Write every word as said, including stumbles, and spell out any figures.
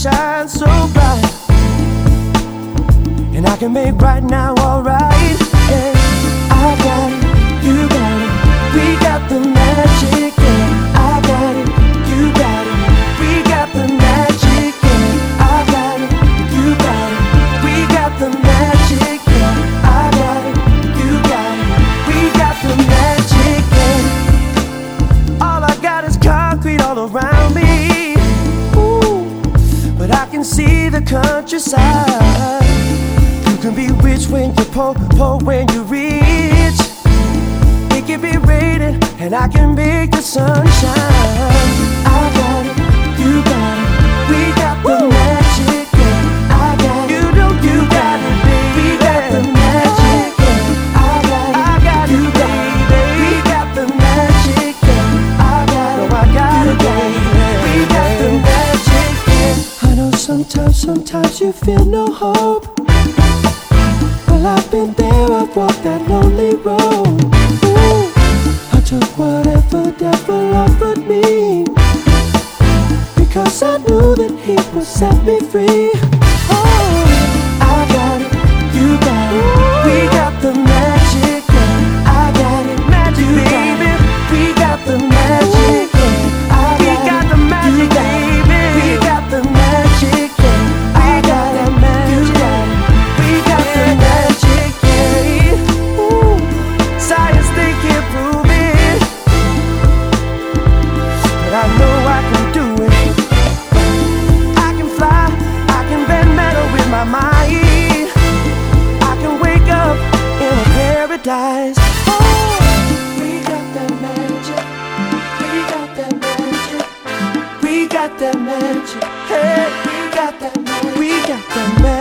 shine so bright, and I can make right now alright. Yeah, I got it, you got it, we got the magic. Yeah, I got it, you got it, we got the magic. Yeah, I got it, you got it, we got the magic. Yeah, I got it, you got it, we got the magic. Yeah, all I got is concrete all around me. Ooh, but I can see the countryside. You can be rich when you're poor, poor when you're rich. It can be raining and I can make the sun shine. I got it, you got it, we got the magic. Yeah, I got it, you know you got it, baby. We got the magic. Yeah, I got it, I got you, baby. We got the magic. Yeah, I got it, I got it, baby. We got the magic. Yeah, I know sometimes, sometimes you feel no hope. Well, I've been there, I've walked that lonely road. Ooh, I took whatever devil offered me, because I knew that he would set me free. Oh, I got it, you got it, we got the magic. Yeah, I got it, magic, you baby. Got it, we got the magic. Yeah, I we got, got the magic, baby. We got the magic. Yeah, I got the magic. You got it, we got the magic. Yeah, ooh, science they can't prove it, but I know I can do it. I can fly, I can bend metal with my mind. I can wake up in a paradise. Oh, we got that magic, we got that magic, we got that magic. Hey, we got that magic, we got that magic.